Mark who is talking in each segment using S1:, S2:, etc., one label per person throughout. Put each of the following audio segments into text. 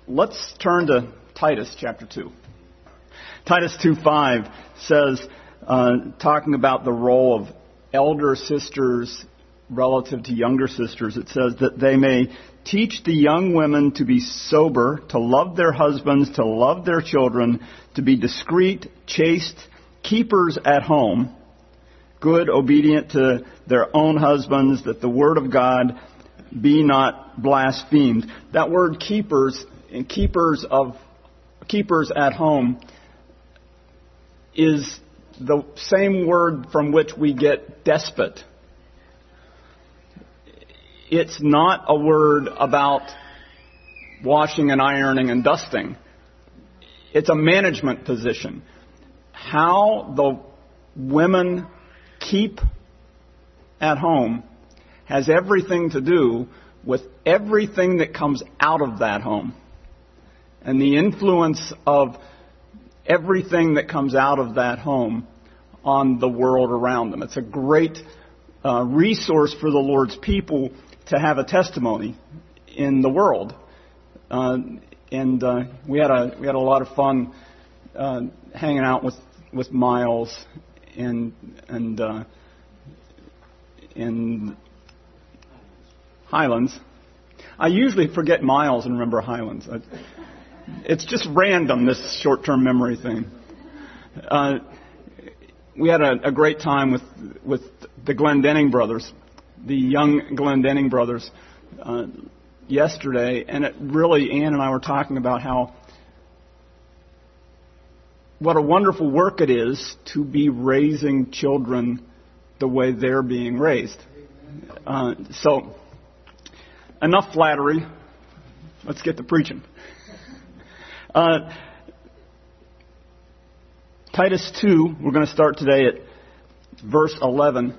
S1: Let's turn to Titus chapter 2. Titus 2:5 says, talking about the role of elder sisters relative to younger sisters, it says that they may teach the young women to be sober, to love their husbands, to love their children, to be discreet, chaste, keepers at home, good, obedient to their own husbands, that the word of God be not blasphemed. That word keepers and keepers at home is the same word from which we get despot. It's not a word about washing and ironing and dusting. It's a management position. How the women keep at home has everything to do with everything that comes out of that home and the influence of everything that comes out of that home on the world around them. It's a great resource for the Lord's people to have a testimony in the world. And we had a lot of fun hanging out with Miles and in Highlands. I usually forget Miles and remember Highlands. It's just random, this short-term memory thing. We had a great time with the Glendenning brothers, the young Glendenning brothers, yesterday, and it really, Ann and I were talking about what a wonderful work it is to be raising children the way they're being raised. So, enough flattery. Let's get to preaching. Titus 2, we're going to start today at verse 11.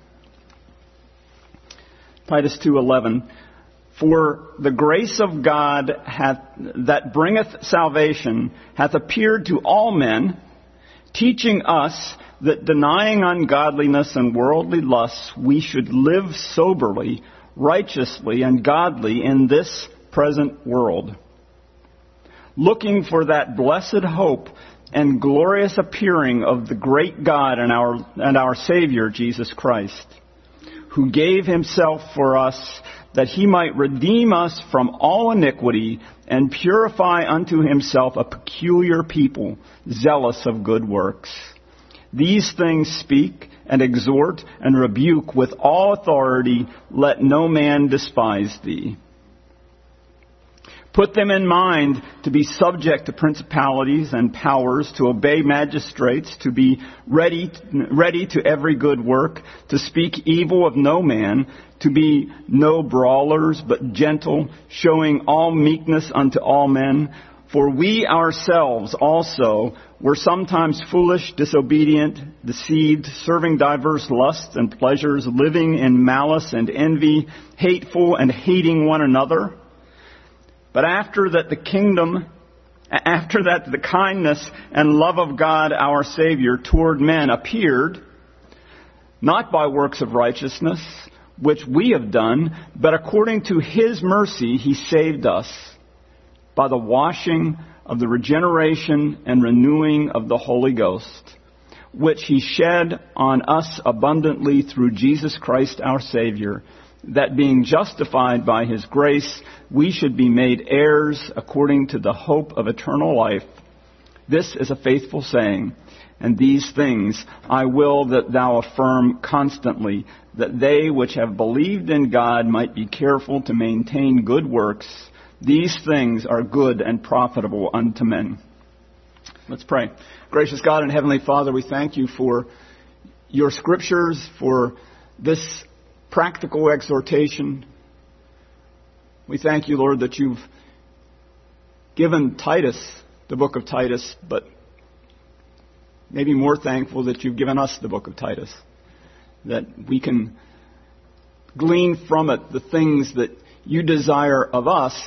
S1: Titus 2:11. For the grace of God that bringeth salvation hath appeared to all men, teaching us that denying ungodliness and worldly lusts, we should live soberly, righteously, and godly in this present world, looking for that blessed hope and glorious appearing of the great God and our Savior, Jesus Christ, who gave himself for us that he might redeem us from all iniquity and purify unto himself a peculiar people, zealous of good works. These things speak and exhort and rebuke with all authority. Let no man despise thee. Put them in mind to be subject to principalities and powers, to obey magistrates, to be ready to every good work, to speak evil of no man, to be no brawlers, but gentle, showing all meekness unto all men. For we ourselves also were sometimes foolish, disobedient, deceived, serving diverse lusts and pleasures, living in malice and envy, hateful and hating one another. But after that the kindness and love of God our Savior toward men appeared, not by works of righteousness, which we have done, but according to his mercy he saved us, by the washing of the regeneration and renewing of the Holy Ghost, which he shed on us abundantly through Jesus Christ our Savior, that being justified by his grace, we should be made heirs according to the hope of eternal life. This is a faithful saying, and these things I will that thou affirm constantly, that they which have believed in God might be careful to maintain good works. These things are good and profitable unto men. Let's pray. Gracious God and Heavenly Father, we thank you for your scriptures, for this practical exhortation. We thank you, Lord, that you've given Titus, the book of Titus, but maybe more thankful that you've given us the book of Titus, that we can glean from it the things that you desire of us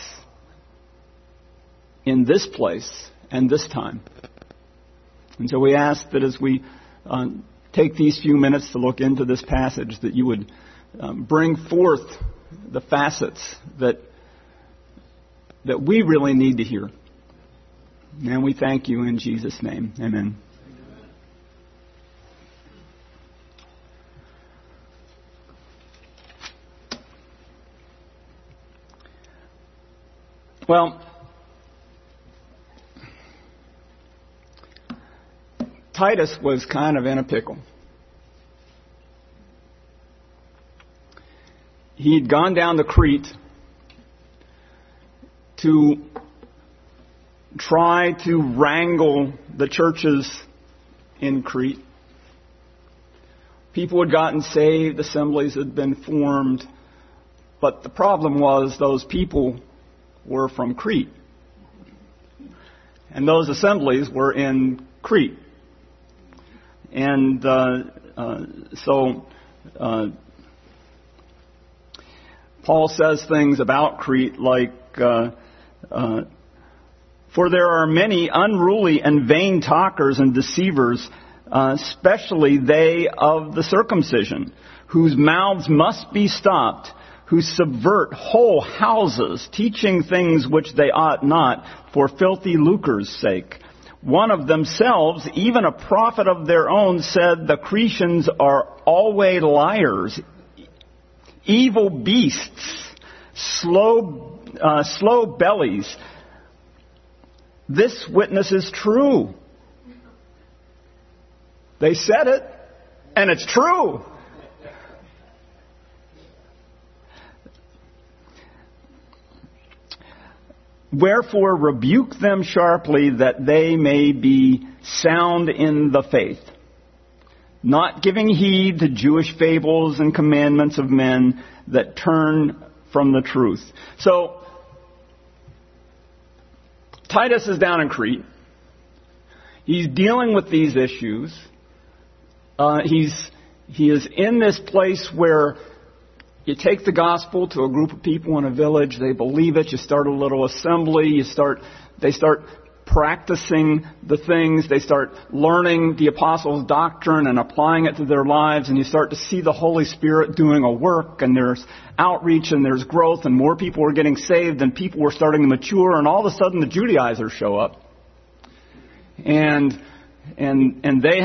S1: in this place and this time. And so we ask that as we take these few minutes to look into this passage, that you would bring forth the facets that that we really need to hear. And we thank you in Jesus' name. Amen. Well, Titus was kind of in a pickle. He'd gone down to Crete to try to wrangle the churches in Crete. People had gotten saved, assemblies had been formed, but the problem was those people were from Crete. And those assemblies were in Crete. And so Paul says things about Crete like, for there are many unruly and vain talkers and deceivers, especially they of the circumcision, whose mouths must be stopped, who subvert whole houses, teaching things which they ought not, for filthy lucre's sake. One of themselves, even a prophet of their own, said the Cretians are always liars, evil beasts, slow bellies. This witness is true. They said it, and it's true. Wherefore rebuke them sharply, that they may be sound in the faith, not giving heed to Jewish fables and commandments of men that turn from the truth. So, Titus is down in Crete. He's dealing with these issues. He is in this place where you take the gospel to a group of people in a village. They believe it. You start a little assembly. They start practicing the things. They start learning the apostles' doctrine and applying it to their lives. And you start to see the Holy Spirit doing a work. And there's outreach and there's growth. And more people are getting saved. And people were starting to mature. And all of a sudden the Judaizers show up. And they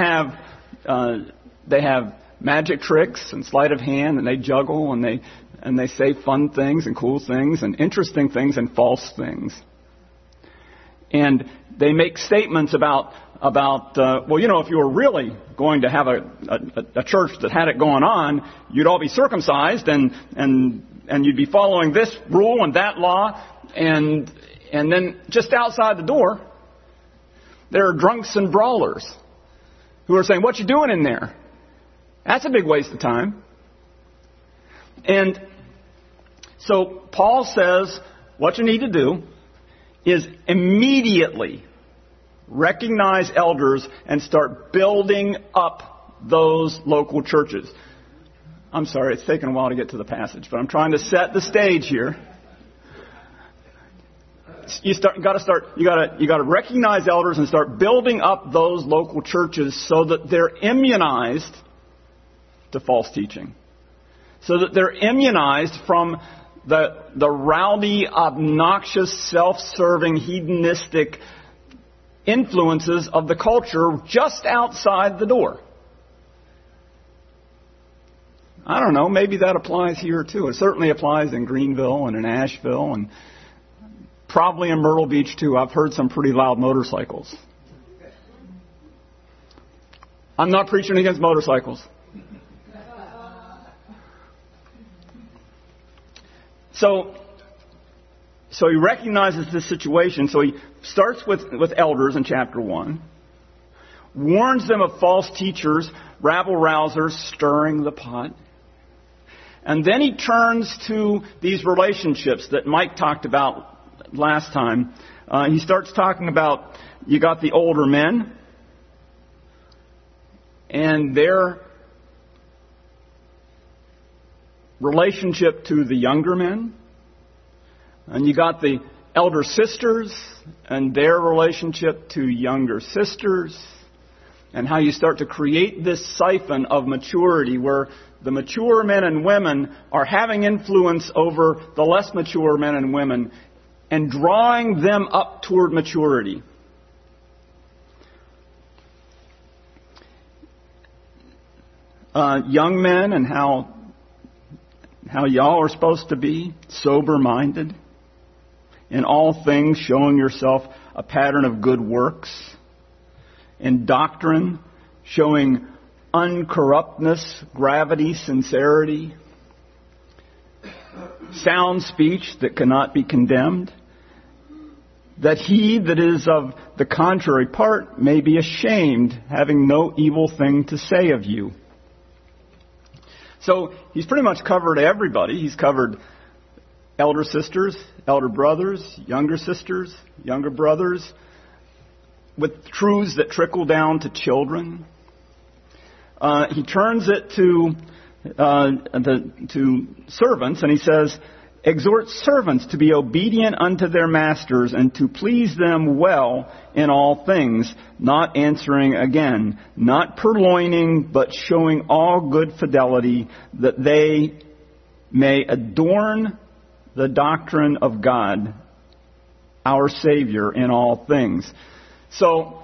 S1: have magic tricks and sleight of hand, and they juggle, and they say fun things and cool things and interesting things and false things. And they make statements about if you were really going to have a church that had it going on, you'd all be circumcised and you'd be following this rule and that law, and then just outside the door, there are drunks and brawlers who are saying, "What you doing in there?" That's a big waste of time. And so Paul says what you need to do is immediately recognize elders and start building up those local churches. I'm sorry, it's taken a while to get to the passage, but I'm trying to set the stage here. You got to recognize elders and start building up those local churches so that they're immunized to false teaching, so that they're immunized from the rowdy, obnoxious, self-serving, hedonistic influences of the culture just outside the door. I don't know, maybe that applies here too. It certainly applies in Greenville and in Asheville and probably in Myrtle Beach too. I've heard some pretty loud motorcycles. I'm not preaching against motorcycles. So he recognizes this situation. So he starts with elders in chapter 1, warns them of false teachers, rabble-rousers, stirring the pot. And then he turns to these relationships that Mike talked about last time. He starts talking about, you got the older men and their relationship to the younger men. And you got the elder sisters and their relationship to younger sisters. And how you start to create this siphon of maturity where the mature men and women are having influence over the less mature men and women and drawing them up toward maturity. Young men, and how y'all are supposed to be sober-minded, in all things showing yourself a pattern of good works, in doctrine showing uncorruptness, gravity, sincerity, sound speech that cannot be condemned, that he that is of the contrary part may be ashamed, having no evil thing to say of you. So he's pretty much covered everybody. He's covered elder sisters, elder brothers, younger sisters, younger brothers, with truths that trickle down to children. He turns it to servants, and he says, exhort servants to be obedient unto their masters and to please them well in all things, not answering again, not purloining, but showing all good fidelity, that they may adorn the doctrine of God, our Savior, in all things. So,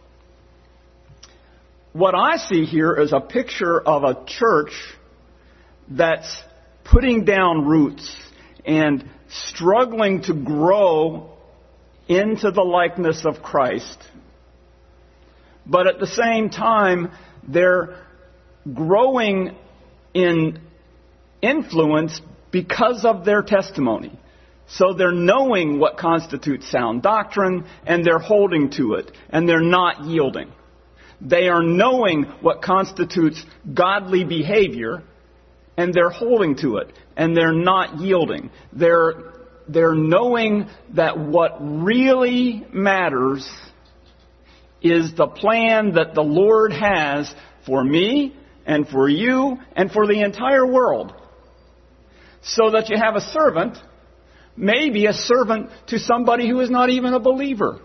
S1: what I see here is a picture of a church that's putting down roots and struggling to grow into the likeness of Christ. But at the same time, they're growing in influence because of their testimony. So they're knowing what constitutes sound doctrine, and they're holding to it, and they're not yielding. They are knowing what constitutes godly behavior, and they're holding to it, and they're not yielding. They're knowing that what really matters is the plan that the Lord has for me and for you and for the entire world. So that you have a servant, maybe a servant to somebody who is not even a believer.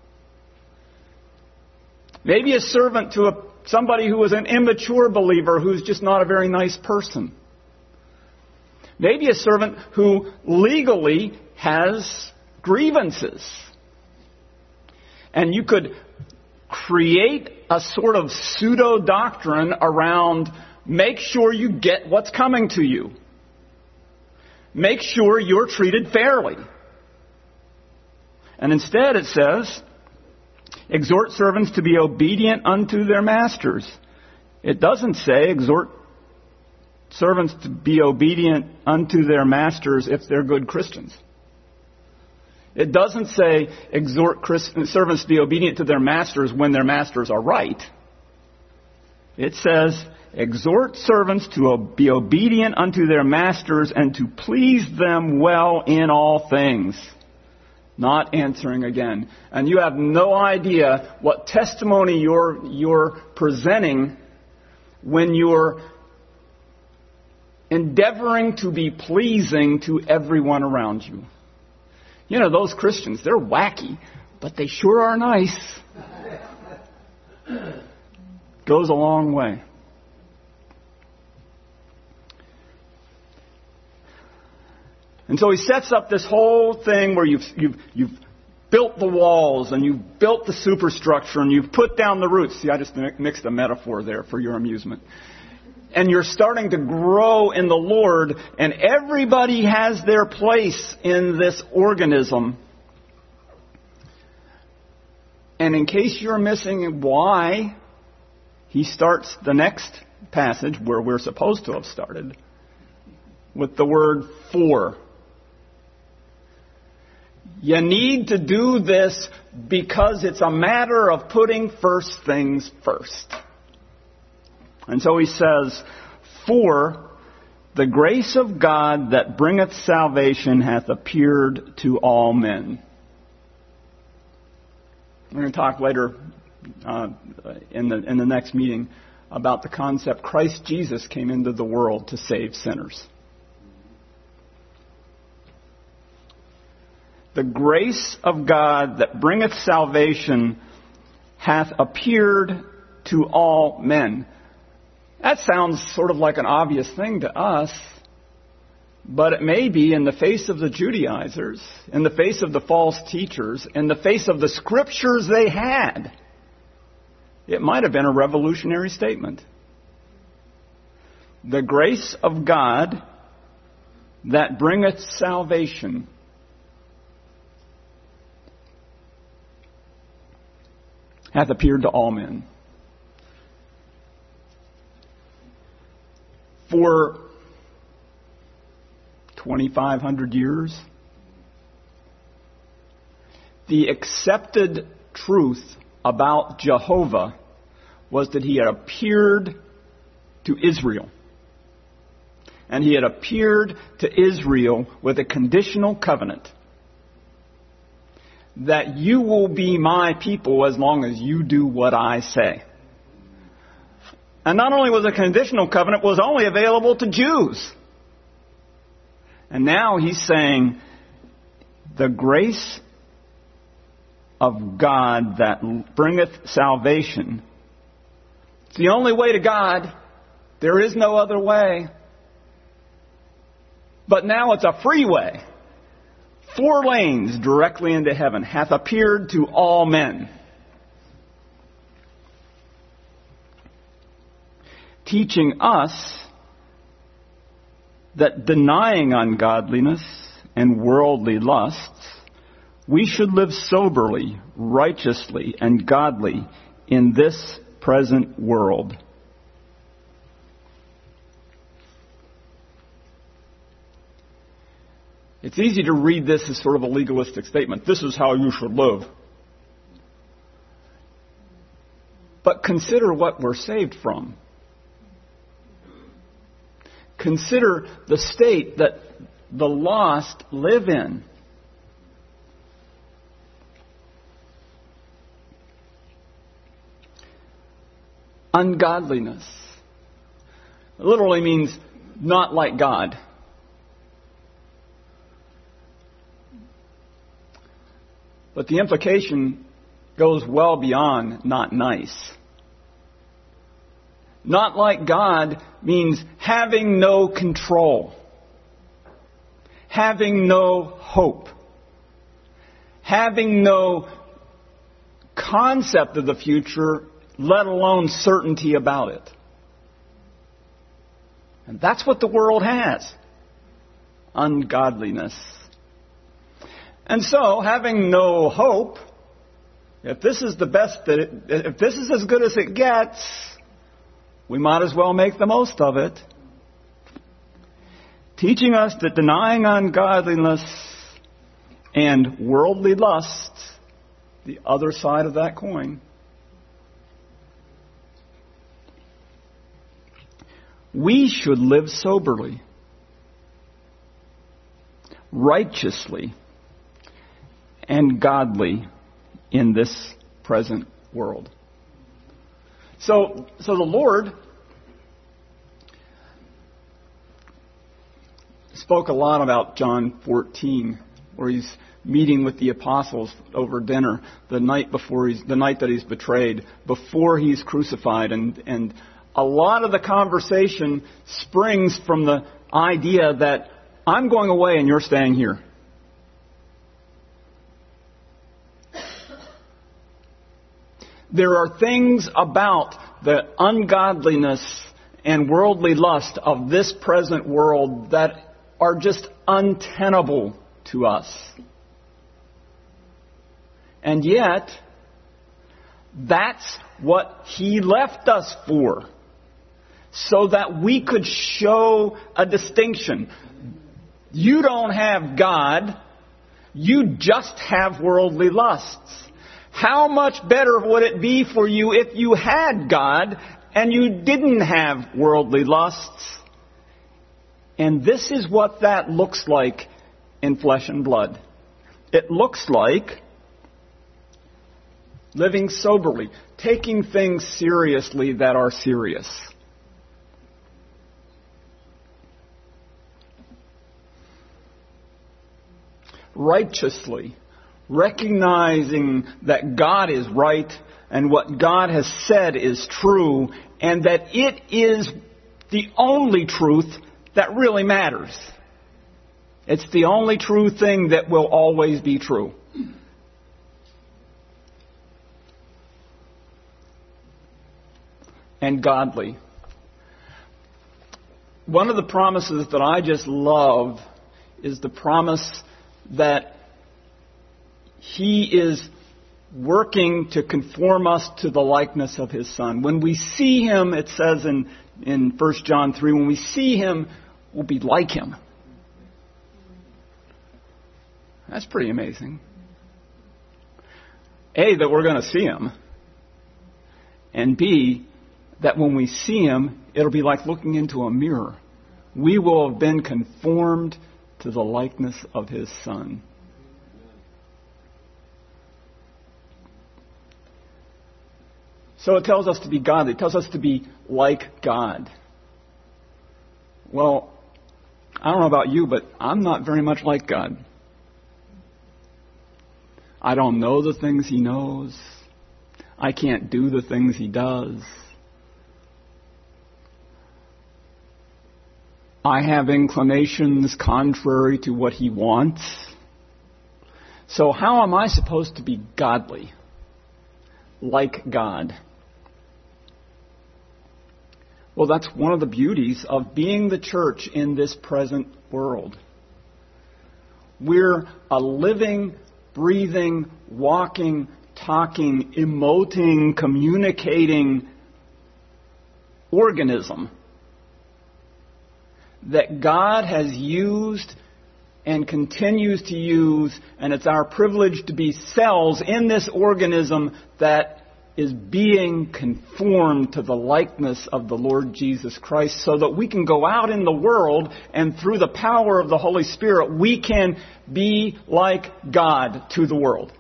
S1: Maybe a servant to somebody who is an immature believer who's just not a very nice person. Maybe a servant who legally has grievances. And you could create a sort of pseudo-doctrine around make sure you get what's coming to you. Make sure you're treated fairly. And instead it says, exhort servants to be obedient unto their masters. It doesn't say exhort servants to be obedient unto their masters if they're good Christians. It doesn't say exhort servants to be obedient to their masters when their masters are right. It says exhort servants to be obedient unto their masters and to please them well in all things. Not answering again. And you have no idea what testimony you're presenting when you're endeavoring to be pleasing to everyone around you. You know, those Christians, they're wacky, but they sure are nice. Goes a long way. And so he sets up this whole thing where you've built the walls and you've built the superstructure and you've put down the roots. See, I just mixed a metaphor there for your amusement. And you're starting to grow in the Lord, and everybody has their place in this organism. And in case you're missing why, he starts the next passage where we're supposed to have started with the word for. You need to do this because it's a matter of putting first things first. And so he says, for the grace of God that bringeth salvation hath appeared to all men. We're going to talk later in the next meeting about the concept Christ Jesus came into the world to save sinners. The grace of God that bringeth salvation hath appeared to all men. That sounds sort of like an obvious thing to us, But it may be in the face of the Judaizers, in the face of the false teachers, in the face of the scriptures they had, it might have been a revolutionary statement. The grace of God that bringeth salvation hath appeared to all men. For 2,500 years, the accepted truth about Jehovah was that he had appeared to Israel. And he had appeared to Israel with a conditional covenant that you will be my people as long as you do what I say. And not only was a conditional covenant, it was only available to Jews. And now he's saying the grace of God that bringeth salvation. It's the only way to God. There is no other way. But now it's a freeway. 4 lanes directly into heaven hath appeared to all men. Teaching us that denying ungodliness and worldly lusts, we should live soberly, righteously, and godly in this present world. It's easy to read this as sort of a legalistic statement. This is how you should live. But consider what we're saved from. Consider the state that the lost live in. Ungodliness literally means not like God. But the implication goes well beyond not nice. Not like God means having no control, having no hope, having no concept of the future, let alone certainty about it. And that's what the world has. Ungodliness. And so, having no hope, if this is the best if this is as good as it gets, we might as well make the most of it. Teaching us that denying ungodliness and worldly lusts, the other side of that coin, we should live soberly, righteously, and godly in this present world. So the Lord spoke a lot about John 14, where he's meeting with the apostles over dinner the night that he's betrayed, before he's crucified, and a lot of the conversation springs from the idea that I'm going away and you're staying here. There are things about the ungodliness and worldly lust of this present world that are just untenable to us. And yet, that's what He left us for, so that we could show a distinction. You don't have God, you just have worldly lusts. How much better would it be for you if you had God and you didn't have worldly lusts? And this is what that looks like in flesh and blood. It looks like living soberly, taking things seriously that are serious. Righteously, recognizing that God is right and what God has said is true, and that it is the only truth that really matters. It's the only true thing that will always be true. And godly. One of the promises that I just love is the promise that He is working to conform us to the likeness of His Son. When we see Him, it says in 1 John 3, when we see Him, we'll be like Him. That's pretty amazing. A, that we're going to see Him. And B, that when we see Him, it'll be like looking into a mirror. We will have been conformed to the likeness of His Son. So it tells us to be godly. It tells us to be like God. Well, I don't know about you, but I'm not very much like God. I don't know the things He knows. I can't do the things He does. I have inclinations contrary to what He wants. So how am I supposed to be godly? Like God? Well, that's one of the beauties of being the church in this present world. We're a living, breathing, walking, talking, emoting, communicating organism that God has used and continues to use, and it's our privilege to be cells in this organism that is being conformed to the likeness of the Lord Jesus Christ, so that we can go out in the world and through the power of the Holy Spirit, we can be like God to the world.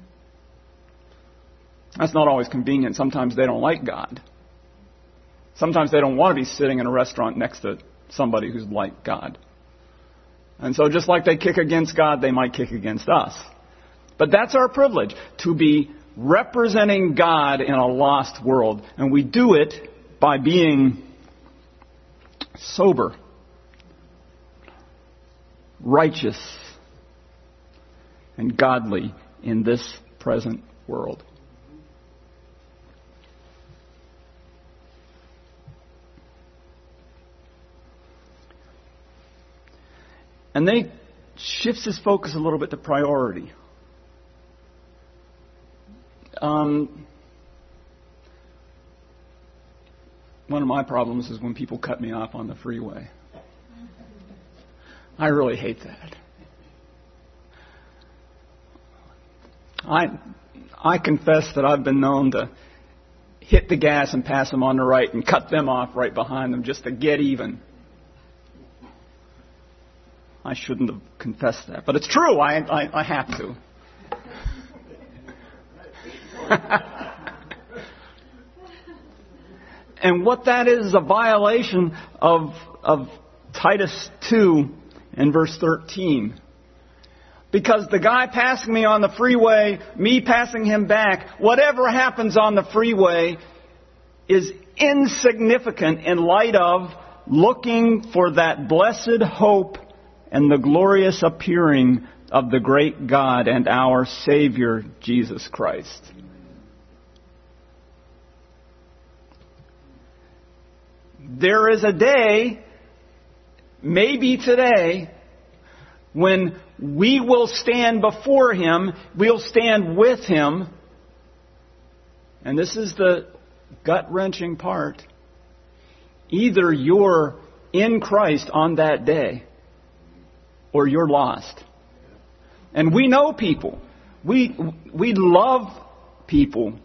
S1: That's not always convenient. Sometimes they don't like God. Sometimes they don't want to be sitting in a restaurant next to somebody who's like God. And so just like they kick against God, they might kick against us. But that's our privilege, to be representing God in a lost world. And we do it by being sober, righteous, and godly in this present world. And then he shifts his focus a little bit to priority. One of my problems is when people cut me off on the freeway. I really hate that. I confess that I've been known to hit the gas and pass them on the right and cut them off right behind them just to get even. I shouldn't have confessed that, but it's true. I have to. And what that is a violation of Titus 2 and verse 13. Because the guy passing me on the freeway, me passing him back, whatever happens on the freeway is insignificant in light of looking for that blessed hope and the glorious appearing of the great God and our Savior, Jesus Christ. There is a day, maybe today, when we will stand before Him, we'll stand with Him, and this is the gut-wrenching part. Either you're in Christ on that day, or you're lost. And we know people. We love people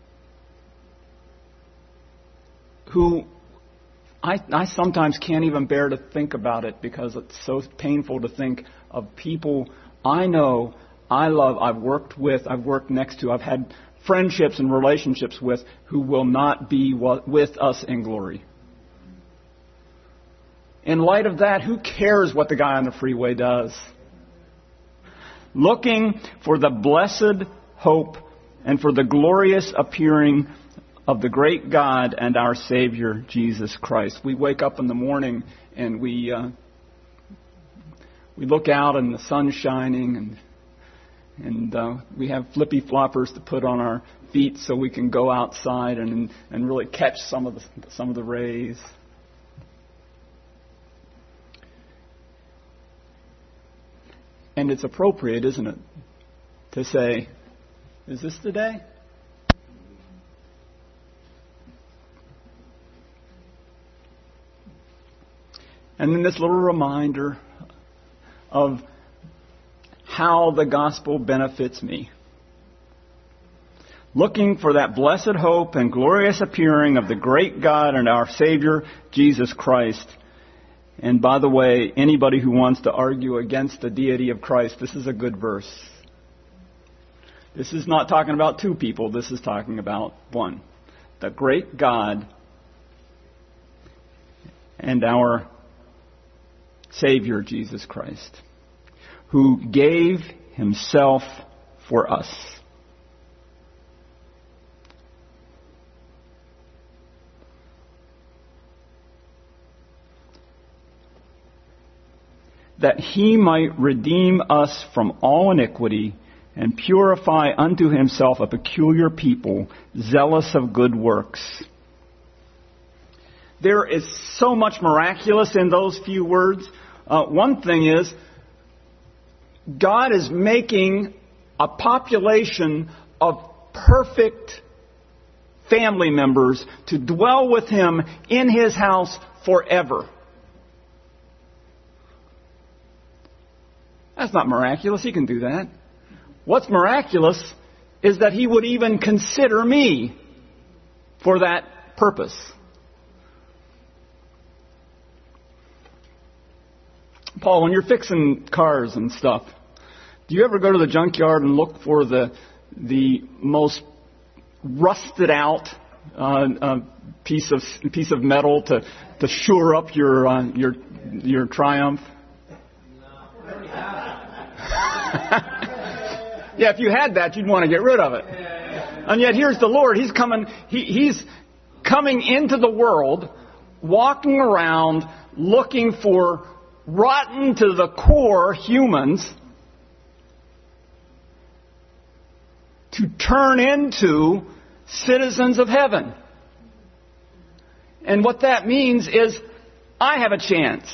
S1: who I sometimes can't even bear to think about it because it's so painful to think of people I know, I love, I've worked with, I've worked next to, I've had friendships and relationships with who will not be with us in glory. In light of that, who cares what the guy on the freeway does? Looking for the blessed hope and for the glorious appearing of the great God and our Savior, Jesus Christ. We wake up in the morning and we we look out and the sun's shining, and we have flippy floppers to put on our feet so we can go outside and really catch some of the rays. And it's appropriate, isn't it, to say, is this the day? And then this little reminder of how the gospel benefits me. Looking for that blessed hope and glorious appearing of the great God and our Savior, Jesus Christ. And by the way, anybody who wants to argue against the deity of Christ, this is a good verse. This is not talking about two people. This is talking about one. The great God and our Savior, Jesus Christ, who gave himself for us. That he might redeem us from all iniquity and purify unto himself a peculiar people, zealous of good works. There is so much miraculous in those few words. One thing is, God is making a population of perfect family members to dwell with him in his house forever. That's not miraculous. He can do that. What's miraculous is that he would even consider me for that purpose. Paul, when you're fixing cars and stuff, do you ever go to the junkyard and look for the most rusted out piece of metal to shore up your Triumph? Yeah, if you had that, you'd want to get rid of it. And yet here's the Lord. He's coming into the world, walking around looking for rotten to the core humans to turn into citizens of heaven. And what that means is I have a chance.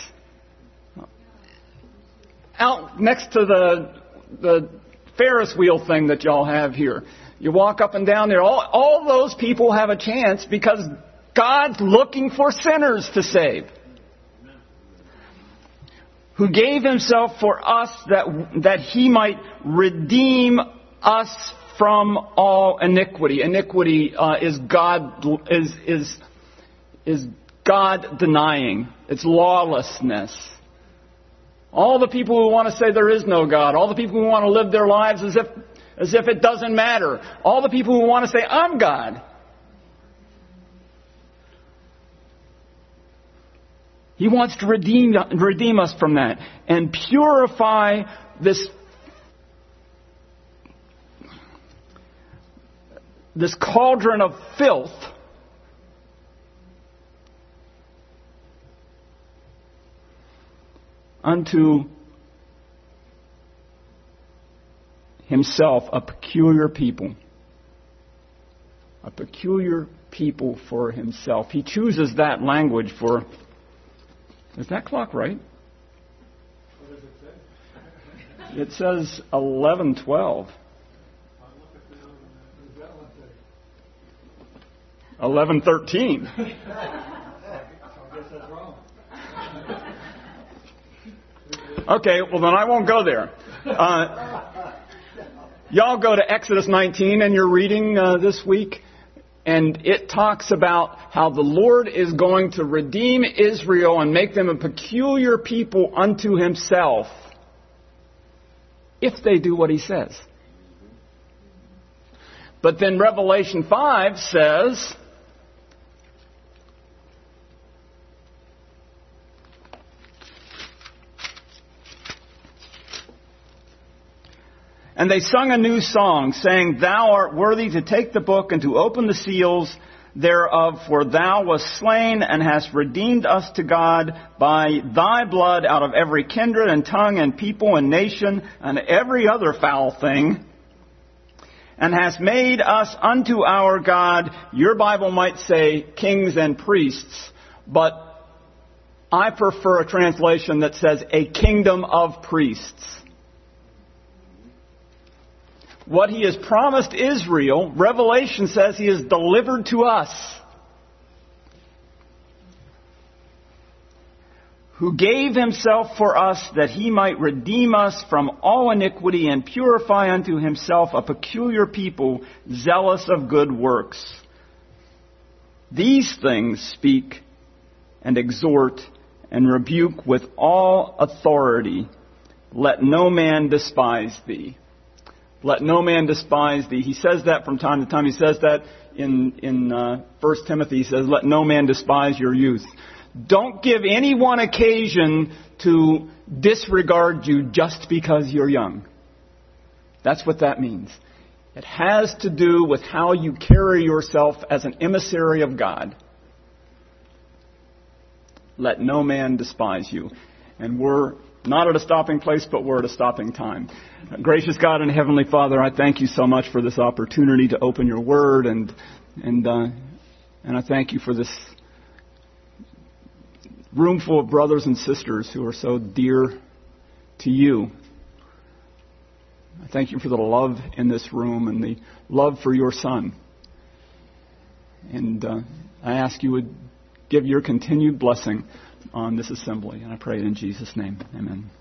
S1: Out next to the Ferris wheel thing that y'all have here. You walk up and down there. All those people have a chance because God's looking for sinners to save. Who gave himself for us that he might redeem us from all iniquity. Iniquity is God denying. It's lawlessness. All the people who want to say there is no God, all the people who want to live their lives as if it doesn't matter, all the people who want to say I'm God. He wants to redeem us from that and purify this cauldron of filth unto himself a peculiar people. A peculiar people for himself. He chooses that language for... Is that clock right?
S2: What does it say?
S1: It says 11:12. 11:13.
S2: I guess that's wrong.
S1: Okay, well then I won't go there. Y'all go to Exodus 19 and you're reading this week, and it talks about how the Lord is going to redeem Israel and make them a peculiar people unto himself if they do what he says. But then Revelation 5 says, and they sung a new song, saying, Thou art worthy to take the book and to open the seals. thereof, for thou wast slain and hast redeemed us to God by thy blood out of every kindred and tongue and people and nation and every other foul thing, and hast made us unto our God, your Bible might say kings and priests, but I prefer a translation that says a kingdom of priests. What he has promised Israel, Revelation says he has delivered to us. Who gave himself for us that he might redeem us from all iniquity and purify unto himself a peculiar people, zealous of good works. These things speak and exhort and rebuke with all authority. Let no man despise thee. Let no man despise thee. He says that from time to time. He says that in 1 Timothy. He says, let no man despise your youth. Don't give anyone occasion to disregard you just because you're young. That's what that means. It has to do with how you carry yourself as an emissary of God. Let no man despise you. And we're not at a stopping place, but we're at a stopping time. Gracious God and Heavenly Father, I thank you so much for this opportunity to open your word, and I thank you for this room full of brothers and sisters who are so dear to you. I thank you for the love in this room and the love for your Son. And I ask you would give your continued blessing on this assembly. And I pray it in Jesus' name. Amen.